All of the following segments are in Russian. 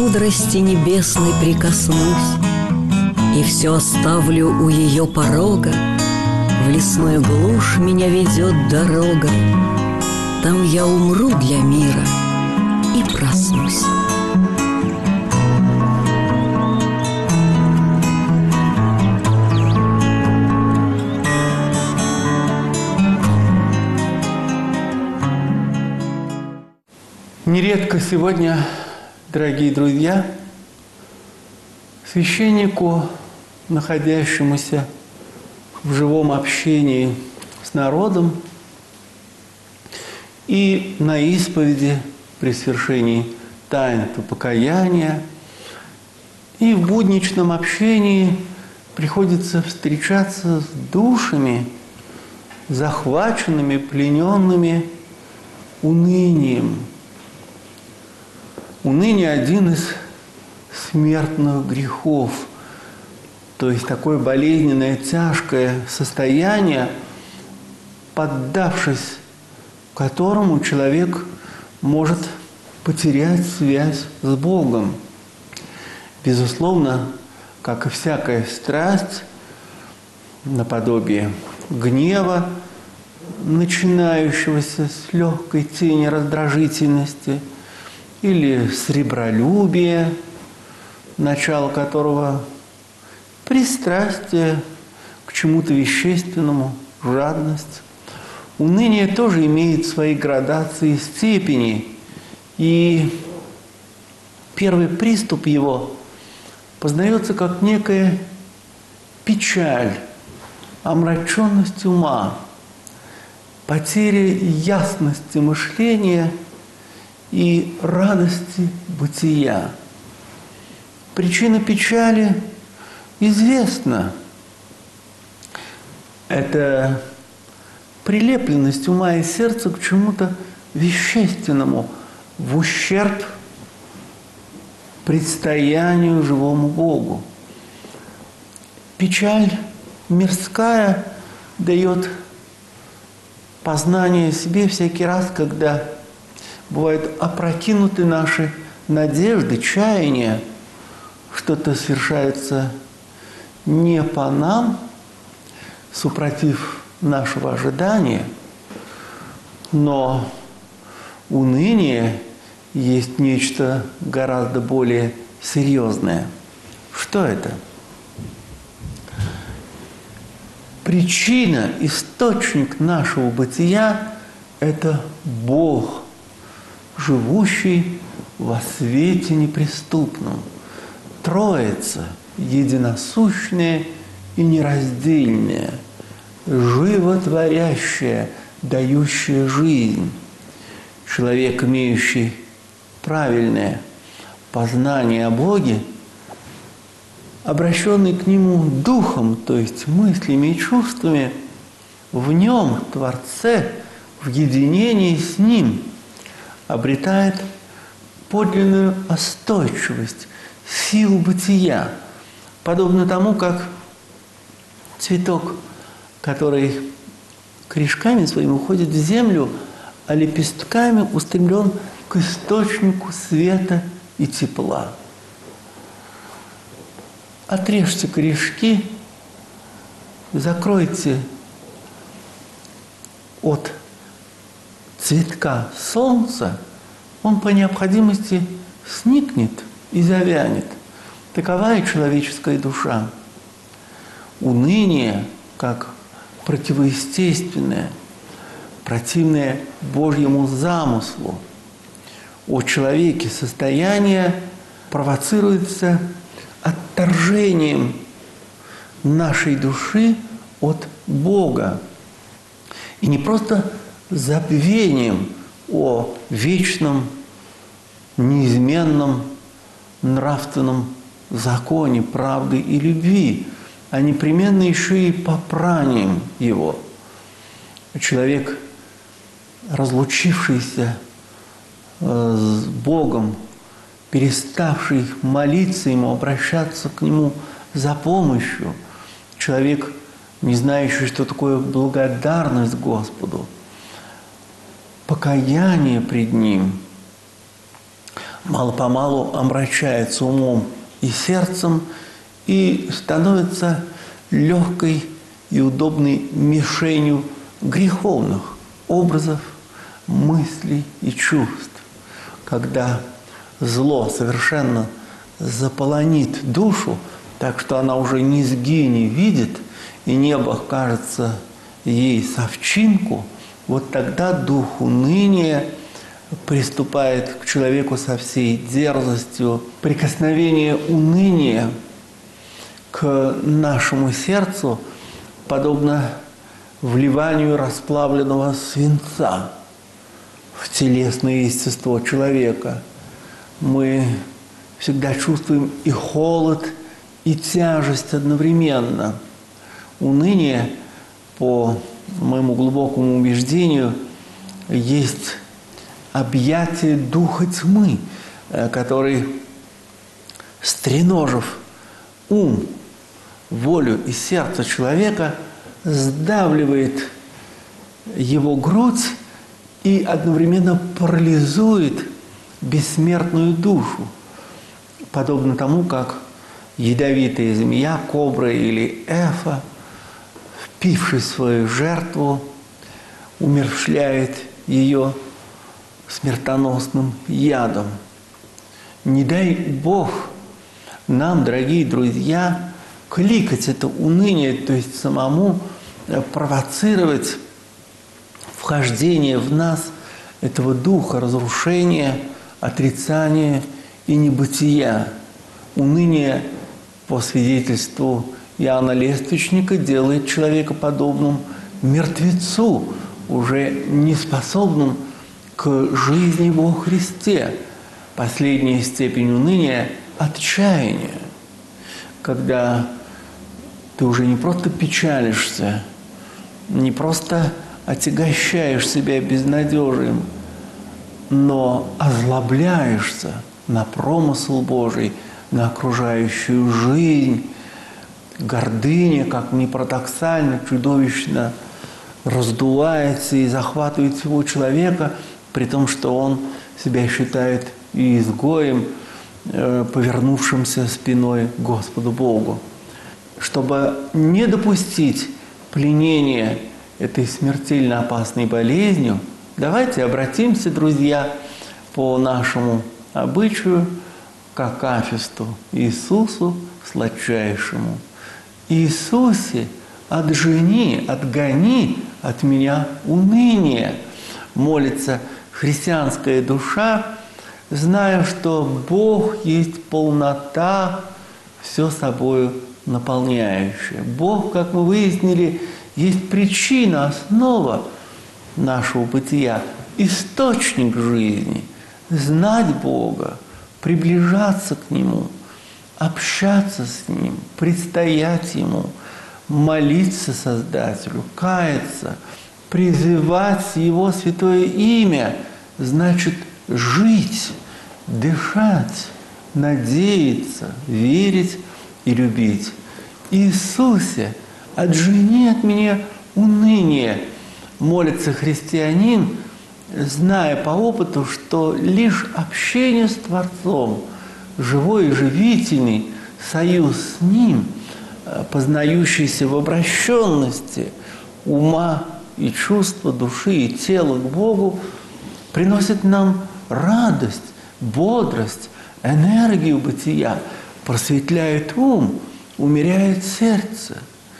мудрости небесной прикоснусь, и все оставлю у ее порога. В лесную глушь меня ведет дорога, там я умру для мира и проснусь. Нередко сегодня, дорогие друзья, священнику, находящемуся в живом общении с народом и на исповеди при свершении таинства покаяния, и в будничном общении приходится встречаться с душами, захваченными, плененными унынием. Уныние – один из смертных грехов, то есть такое болезненное, тяжкое состояние, поддавшись которому человек может потерять связь с Богом. Безусловно, как и всякая страсть, наподобие гнева, начинающегося с легкой тени раздражительности, или сребролюбие, начало которого пристрастие к чему-то вещественному, жадность. Уныние тоже имеет свои градации и степени, и первый приступ его познается как некая печаль, омраченность ума, потеря ясности мышления и радости бытия. Причина печали известна. Это прилепленность ума и сердца к чему-то вещественному в ущерб предстоянию живому Богу. Печаль мирская дает познание себе всякий раз, когда бывают опрокинуты наши надежды, чаяния, что-то совершается не по нам, супротив нашего ожидания, но уныние есть нечто гораздо более серьезное. Что это? Причина, источник нашего бытия – это Бог, живущий во свете неприступном. Троица, единосущная и нераздельная, животворящая, дающая жизнь. Человек, имеющий правильное познание о Боге, обращенный к Нему духом, то есть мыслями и чувствами, в Нем, Творце, в единении с Ним, обретает подлинную остойчивость, силу бытия, подобно тому, как цветок, который корешками своими уходит в землю, а лепестками устремлен к источнику света и тепла. Отрежьте корешки, закройте от цветка солнца, он по необходимости сникнет и завянет. Такова и человеческая душа. Уныние, как противоестественное, противное Божьему замыслу о человеке состояние, провоцируется отторжением нашей души от Бога. И не просто забвением о вечном, неизменном нравственном законе правды и любви, а непременно еще и попранием его. Человек, разлучившийся с Богом, переставший молиться Ему, обращаться к Нему за помощью, человек, не знающий, что такое благодарность Господу, покаяние пред Ним, мало-помалу омрачается умом и сердцем и становится легкой и удобной мишенью греховных образов, мыслей и чувств. Когда зло совершенно заполонит душу, так что она уже низги не видит, и небо кажется ей совчинку, вот тогда дух уныния приступает к человеку со всей дерзостью. Прикосновение уныния к нашему сердцу подобно вливанию расплавленного свинца в телесное естество человека. Мы всегда чувствуем и холод, и тяжесть одновременно. Уныние, по моему глубокому убеждению, есть объятие духа тьмы, который, стреножив ум, волю и сердце человека, сдавливает его грудь и одновременно парализует бессмертную душу, подобно тому, как ядовитая змея, кобра или эфа, впившись в свою жертву, умерщвляет ее смертоносным ядом. Не дай Бог нам, дорогие друзья, кликать это уныние, то есть самому провоцировать вхождение в нас этого духа разрушения, отрицания и небытия. Уныние, по свидетельству Иоанна Лествичника, делает человека подобным мертвецу, уже неспособным к жизни во Христе. Последняя степень уныния – отчаяние, когда ты уже не просто печалишься, не просто отягощаешь себя безнадежием, но озлобляешься на промысл Божий, на окружающую жизнь. Гордыня, как ни парадоксально, чудовищно раздувается и захватывает всего человека, при том, что он себя считает и изгоем, повернувшимся спиной к Господу Богу. Чтобы не допустить пленения этой смертельно опасной болезнью, давайте обратимся, друзья, по нашему обычаю к акафисту Иисусу сладчайшему. Иисусе, отгони от меня уныние, молится христианская душа, зная, что Бог есть полнота, все собою наполняющая. Бог, как мы выяснили, есть причина, основа нашего бытия, источник жизни. Знать Бога, приближаться к Нему, общаться с Ним, предстоять Ему, молиться Создателю, каяться, призывать Его святое имя, значит жить, дышать, надеяться, верить и любить. Иисусе, отжени от меня уныние, молится христианин, зная по опыту, что лишь общение с Творцом, живой и живительный союз с Ним, познающийся в обращенности ума и чувства, души и тела к Богу, приносит нам радость, бодрость, энергию бытия, просветляет ум, умеряет сердце.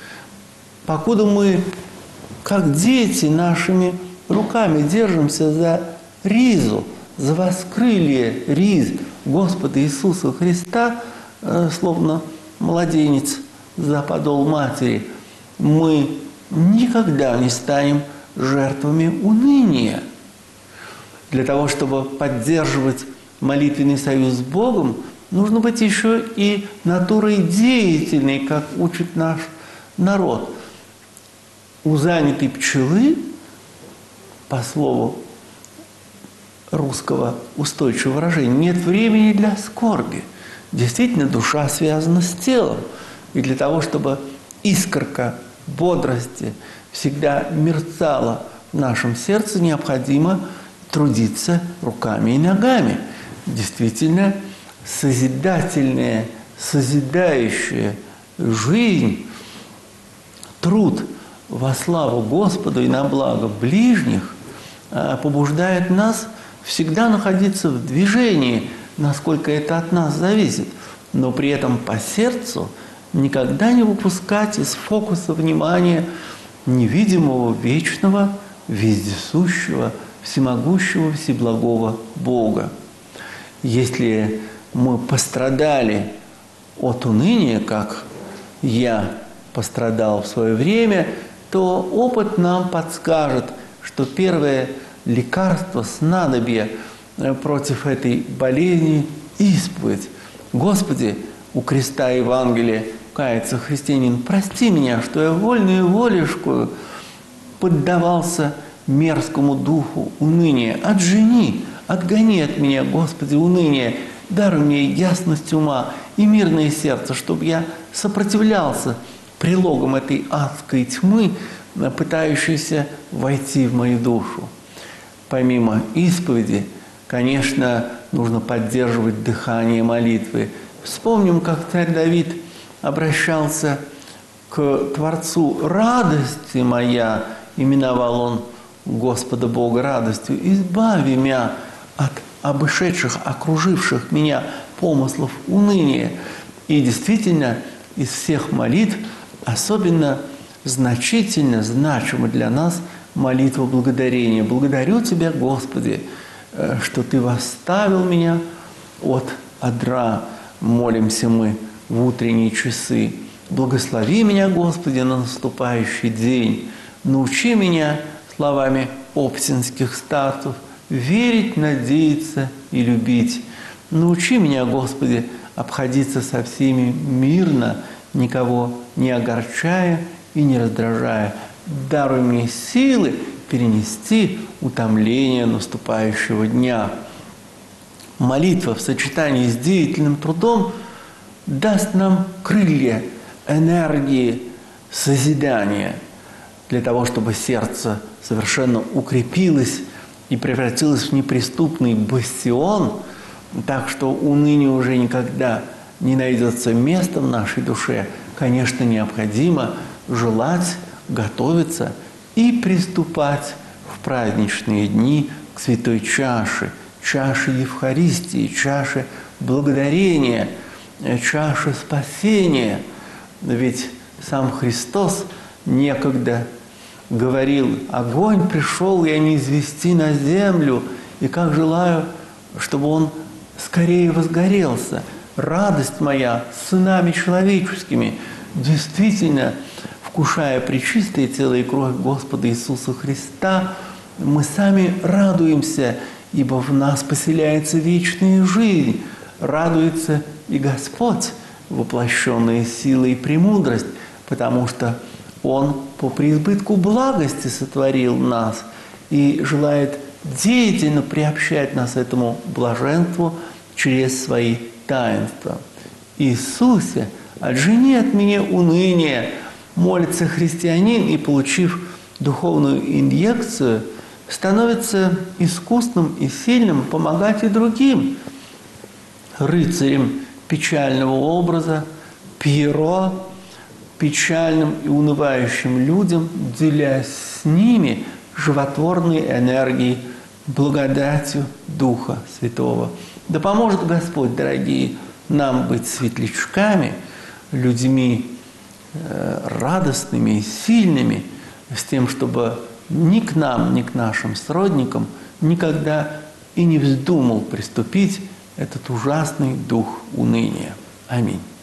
Покуда мы, как дети, нашими руками держимся за ризу, за воскрылье риз Господа Иисуса Христа, словно младенец за подол матери, мы никогда не станем жертвами уныния. Для того, чтобы поддерживать молитвенный союз с Богом, нужно быть еще и натурой деятельной, как учит наш народ. У занятой пчелы, по слову русского устойчивого выражения, нет времени для скорби. Действительно, душа связана с телом. И для того, чтобы искорка бодрости всегда мерцала в нашем сердце, необходимо трудиться руками и ногами. действительно созидательная, созидающая жизнь, труд во славу Господа и на благо ближних побуждает нас всегда находиться в движении, насколько это от нас зависит, но при этом по сердцу никогда не выпускать из фокуса внимания невидимого, вечного, вездесущего, всемогущего, всеблагого Бога. Если мы пострадали от уныния, как я пострадал в свое время, то опыт нам подскажет, что первое лекарство, снадобье против этой болезни – исповедь. Господи, у креста Евангелия кается христианин, прости меня, что я вольную волюшкою поддавался мерзкому духу уныния. Отгони от меня, Господи, уныние, даруй мне ясность ума и мирное сердце, чтобы я сопротивлялся прилогам этой адской тьмы, пытающейся войти в мою душу. Помимо исповеди, конечно, нужно поддерживать дыхание молитвы. Вспомним, как царь Давид обращался к Творцу: «Радости моя», именовал он Господа Бога радостью, «избави меня от обошедших, окруживших меня помыслов уныния». И действительно, из всех молитв особенно значительно, значима для нас молитва благодарения. «Благодарю Тебя, Господи, что Ты восставил меня от одра», молимся мы в утренние часы. «Благослови меня, Господи, на наступающий день. Научи меня словами оптинских старцев верить, надеяться и любить. Научи меня, Господи, обходиться со всеми мирно, никого не огорчая и не раздражая. Даруй мне силы перенести утомление наступающего дня». Молитва в сочетании с деятельным трудом даст нам крылья, энергии, созидания, для того, чтобы сердце совершенно укрепилось и превратилось в неприступный бастион, так что уныние уже никогда не найдется места в нашей душе. Конечно, необходимо желать, готовиться и приступать в праздничные дни к святой чаше, чаше Евхаристии, чаше благодарения, чаше спасения. Ведь сам Христос некогда говорил: «Огонь пришел, я не извести на землю, и как желаю, чтобы он скорее возгорелся. Радость моя с сынами человеческими». Действительно, вкушая пречистое тело и кровь Господа Иисуса Христа, мы сами радуемся, ибо в нас поселяется вечная жизнь. Радуется и Господь, воплощенная сила и премудрость, потому что Он по преизбытку благости сотворил нас и желает деятельно приобщать нас к этому блаженству через свои таинства. «Иисусе, отжени от меня уныние», молится христианин, и, получив духовную инъекцию, становится искусным и сильным помогать и другим. Рыцарем печального образа, Пьеро, печальным и унывающим людям, делясь с ними животворной энергией, благодатью Духа Святого. Да поможет Господь, дорогие, нам быть светлячками, людьми радостными и сильными, с тем, чтобы ни к нам, ни к нашим сродникам никогда и не вздумал приступить этот ужасный дух уныния. Аминь.